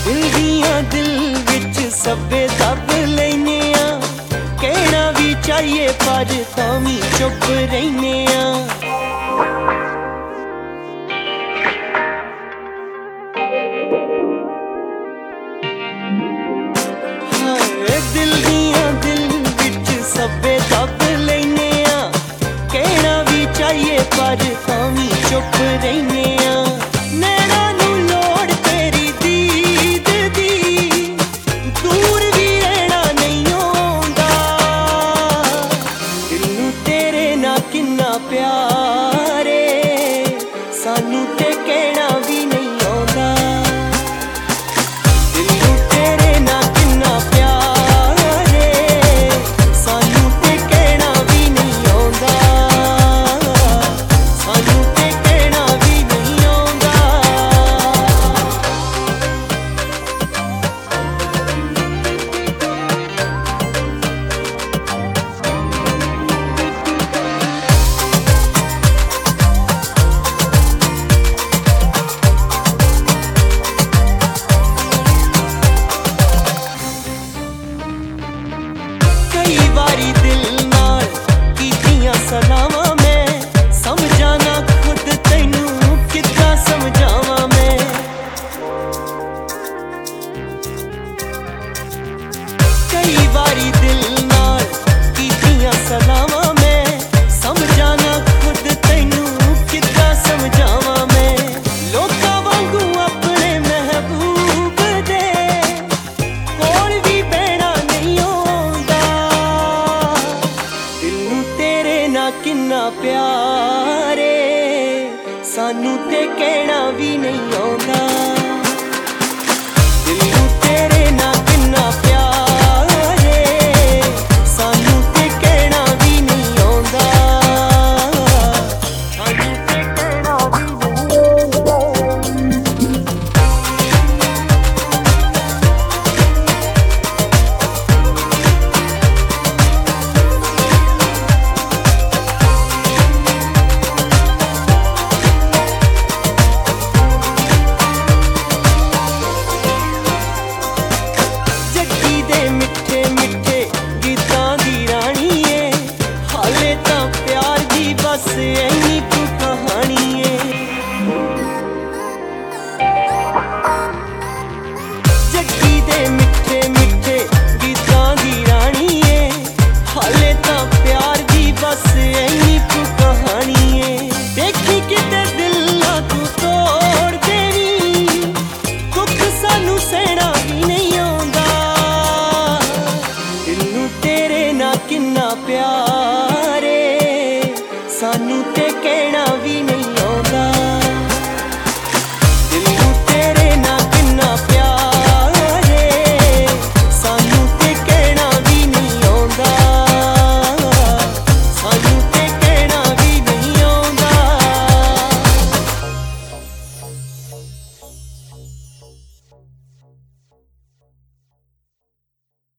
दिल दियां दिल विच सब्बे दब लैने आ, कहना भी चाहिए पर तां भी चुप रहने आ। दिल दियां दिल विच सब्बे दब लैने आ, कहना भी चाहिए पर तां भी चुप रहने आ। नैना नूं लोड़ तेरी दीद दी, दूर भी रहना नहीं आउंदा। दिल नूं तेरे नाल किन्ना प्यार ए, सानू ते कहना भी नहीं आउंदा। कई बारी दिल नाल कीतियां सलावां मैं, समझा ना खुद तैनू किद्दां समझावां मैं। कई बारी दिल नाल कीतियां सलावां मैं, समझा ना खुद तैनू किद्दां समझावां मैं। लोकां वांगू अपने महबूब दे कोल भी बहना नहीं आउंदा। दिल नूं तेरे नाल किन्ना प्यार ए, सानू ते कहना भी नहीं आउंदा। दिल नूं तेरे नाल किन्ना प्यार ए, सानू ते कहना भी नहीं आउंदा। सानू ते कहना भी नहीं आउंदा। जग्गी दे मिठे मिठे गीतां दी रानी ए, हाले तां प्यार दी बस इन्नी कु कहानी ए। जग्गी दे मिठे मिठे गीतां दी रानी ए, हाले तां प्यार दी बस इन्नी कु कहानी ए। देखी किते दिल ना तू तोड़ देनी, दुख सानू सहना भी नहीं आउंदा। दिल नूं तेरे नाल किन्ना प्यार